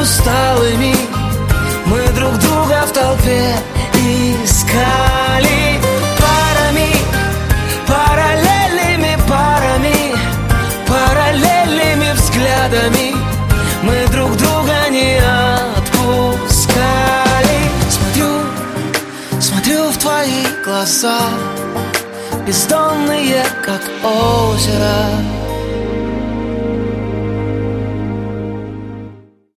усталыми мы друг друга в толпе искали. Парами, параллельными парами, параллельными взглядами мы друг друга не отпускали. Смотрю в твои глаза, бездонные, как озеро.